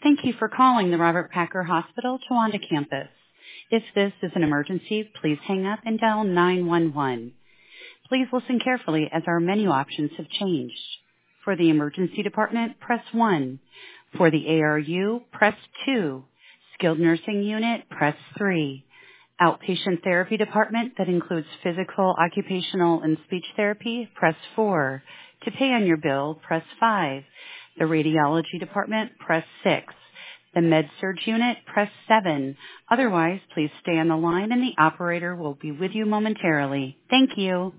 Thank you for calling the Robert Packer Hospital Towanda campus. If this is an emergency, please hang up and dial 911. Please listen carefully as our menu options have changed. For the emergency department, press 1. For the ARU, press 2. Skilled nursing unit, press 3. Outpatient therapy department that includes physical, occupational, and speech therapy, press 4. To pay on your bill, press 5. The radiology department, press 6. The med-surg unit, press 7. Otherwise, please stay on the line and the operator will be with you momentarily. Thank you.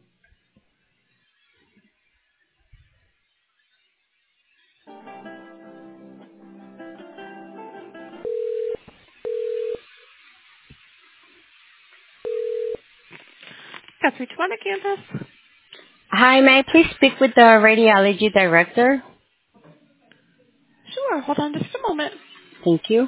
Guthrie Towanda campus. Hi, may I please speak with the radiology director? Sure, hold on just a moment. Thank you.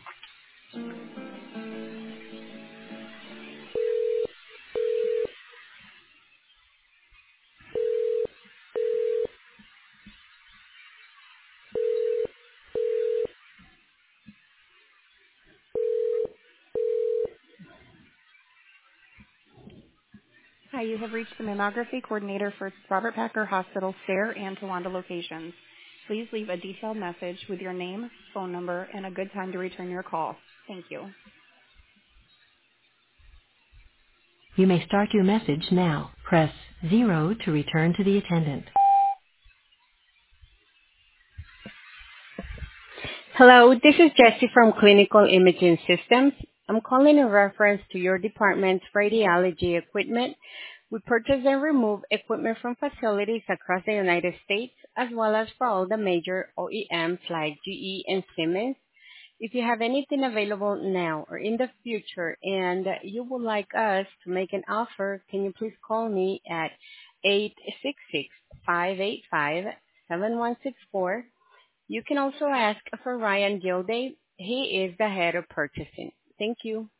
Hi, you have reached the mammography coordinator for Robert Packer Hospital, Sayre and Towanda locations. Please leave a detailed message with your name, phone number, and a good time to return your call. Thank you. You may start your message now. Press 0 to return to the attendant. Hello, this is Jessie from Clinical Imaging Systems. I'm calling in reference to your department's radiology equipment. We purchase and remove equipment from facilities across the United States, as well as for all the major OEMs like GE and Siemens. If you have anything available now or in the future and you would like us to make an offer, can you please call me at 866-585-7164. You can also ask for Ryan Gilday. He is the head of purchasing. Thank you.